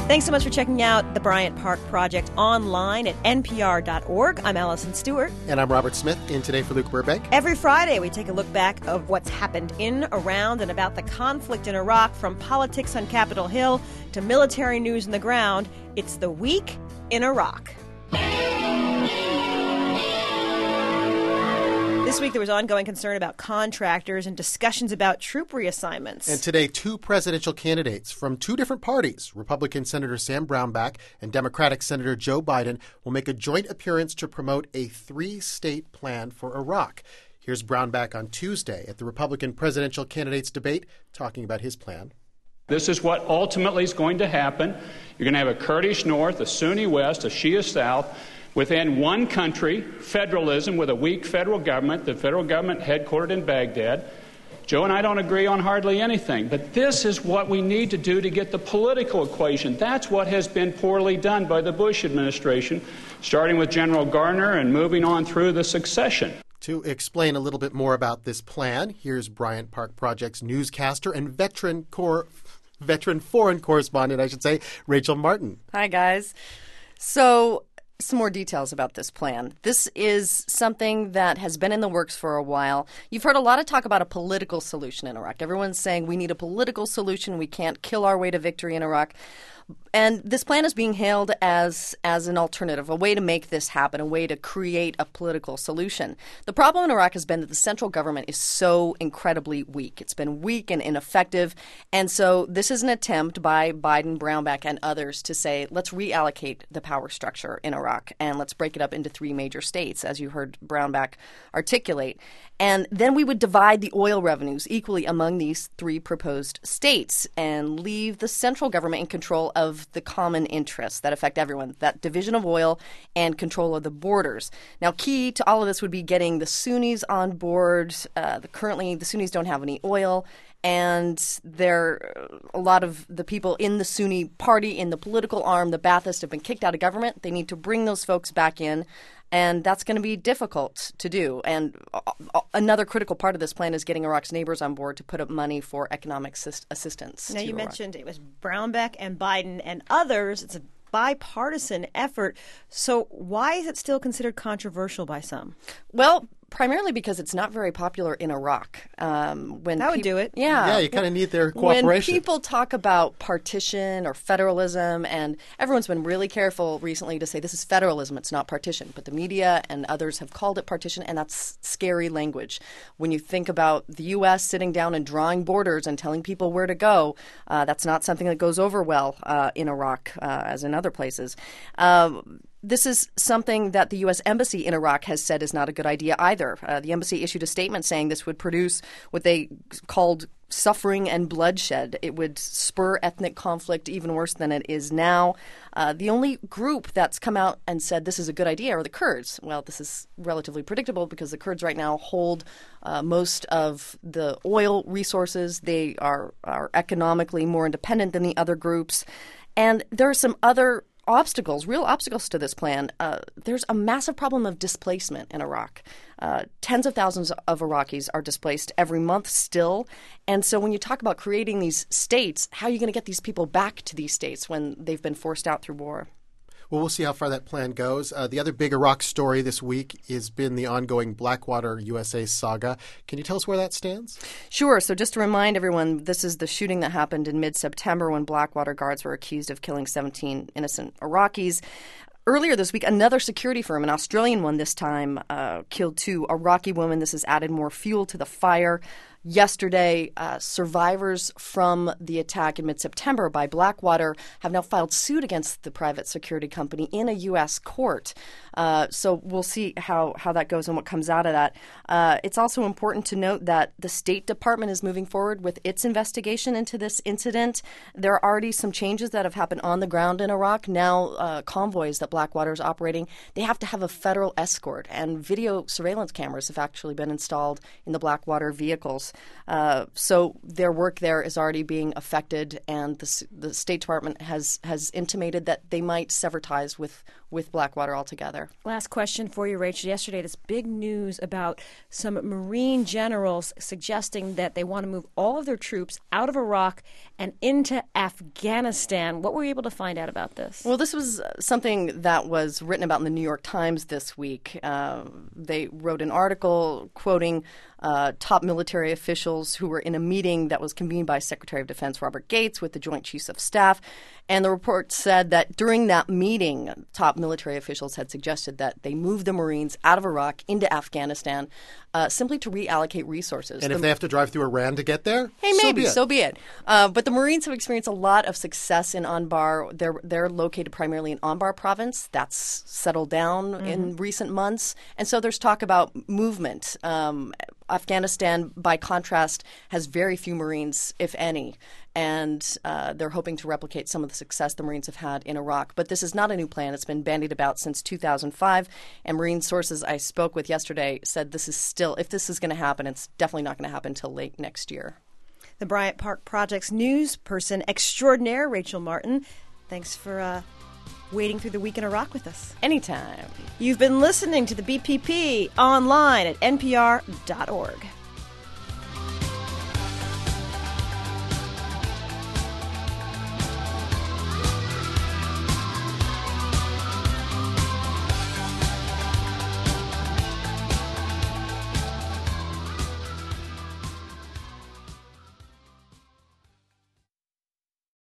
Thanks so much for checking out the Bryant Park Project online at npr.org. I'm Allison Stewart. And I'm Robert Smith, in today for Luke Burbank. Every Friday, we take a look back of what's happened in, around, and about the conflict in Iraq, from politics on Capitol Hill to military news on the ground. It's the Week in Iraq. This week, there was ongoing concern about contractors and discussions about troop reassignments. And today, two presidential candidates from two different parties, Republican Senator Sam Brownback and Democratic Senator Joe Biden, will make a joint appearance to promote a three-state plan for Iraq. Here's Brownback on Tuesday at the Republican presidential candidates debate, talking about his plan. This is what ultimately is going to happen. You're going to have a Kurdish North, a Sunni West, a Shia South, within one country, federalism with a weak federal government, the federal government headquartered in Baghdad. Joe and I don't agree on hardly anything, but this is what we need to do to get the political equation. That's what has been poorly done by the Bush administration, starting with General Garner and moving on through the succession. To explain a little bit more about this plan, here's Bryant Park Project's newscaster and veteran foreign correspondent, Rachel Martin. Hi, guys. So, some more details about this plan. This is something that has been in the works for a while. You've heard a lot of talk about a political solution in Iraq. Everyone's saying we need a political solution. We can't kill our way to victory in Iraq. And this plan is being hailed as an alternative, a way to make this happen, a way to create a political solution. The problem in Iraq has been that the central government is so incredibly weak. It's been weak and ineffective. And so this is an attempt by Biden, Brownback, and others to say, let's reallocate the power structure in Iraq and let's break it up into three major states, as you heard Brownback articulate. And then we would divide the oil revenues equally among these three proposed states and leave the central government in control of the common interests that affect everyone, that division of oil and control of the borders. Now, key to all of this would be getting the Sunnis on board. Currently, the Sunnis don't have any oil, and a lot of the people in the Sunni party, in the political arm, the Baathists, have been kicked out of government. They need to bring those folks back in. And that's going to be difficult to do. And another critical part of this plan is getting Iraq's neighbors on board to put up money for economic assistance. Now, you Iraq. mentioned it was Brownback and Biden and others. It's a bipartisan effort. So why is it still considered controversial by some? Well, primarily because it's not very popular in Iraq. That would do it. Yeah, you kind of need their cooperation. When people talk about partition or federalism, and everyone's been really careful recently to say this is federalism, it's not partition. But the media and others have called it partition, and that's scary language. When you think about the U.S. sitting down and drawing borders and telling people where to go, that's not something that goes over well in Iraq as in other places. This is something that the U.S. Embassy in Iraq has said is not a good idea either. The embassy issued a statement saying this would produce what they called suffering and bloodshed. It would spur ethnic conflict even worse than it is now. The only group that's come out and said this is a good idea are the Kurds. Well, this is relatively predictable because the Kurds right now hold most of the oil resources. They are economically more independent than the other groups. And there are some other real obstacles to this plan. There's a massive problem of displacement in Iraq. Tens of thousands of Iraqis are displaced every month still. And so when you talk about creating these states, how are you going to get these people back to these states when they've been forced out through war? Well, we'll see how far that plan goes. The other big Iraq story this week has been the ongoing Blackwater USA saga. Can you tell us where that stands? Sure. So just to remind everyone, this is the shooting that happened in mid-September when Blackwater guards were accused of killing 17 innocent Iraqis. Earlier this week, another security firm, an Australian one this time, killed two Iraqi women. This has added more fuel to the fire. Yesterday, survivors from the attack in mid-September by Blackwater have now filed suit against the private security company in a U.S. court. So we'll see how that goes and what comes out of that. It's also important to note that the State Department is moving forward with its investigation into this incident. There are already some changes that have happened on the ground in Iraq. Now, convoys that Blackwater is operating, they have to have a federal escort, and video surveillance cameras have actually been installed in the Blackwater vehicles. So their work there is already being affected, and the State Department has intimated that they might sever ties with with Blackwater altogether. Last question for you, Rachel. Yesterday, this big news about some Marine generals suggesting that they want to move all of their troops out of Iraq and into Afghanistan. What were you able to find out about this? Well, this was something that was written about in the New York Times this week. They wrote an article quoting top military officials who were in a meeting that was convened by Secretary of Defense Robert Gates with the Joint Chiefs of Staff. And the report said that during that meeting, top military officials had suggested that they move the Marines out of Iraq into Afghanistan simply to reallocate resources. And if they have to drive through Iran to get there, hey, maybe, so be it. But the Marines have experienced a lot of success in Anbar. They're located primarily in Anbar province. That's settled down in recent months. And so there's talk about movement. Afghanistan, by contrast, has very few Marines, if any, and they're hoping to replicate some of the success the Marines have had in Iraq. But this is not a new plan. It's been bandied about since 2005, and Marine sources I spoke with yesterday said this is still, if this is going to happen, it's definitely not going to happen until late next year. The Bryant Park Project's news person extraordinaire, Rachel Martin. Thanks for wading through the week in Iraq with us. Anytime. You've been listening to the BPP online at npr.org.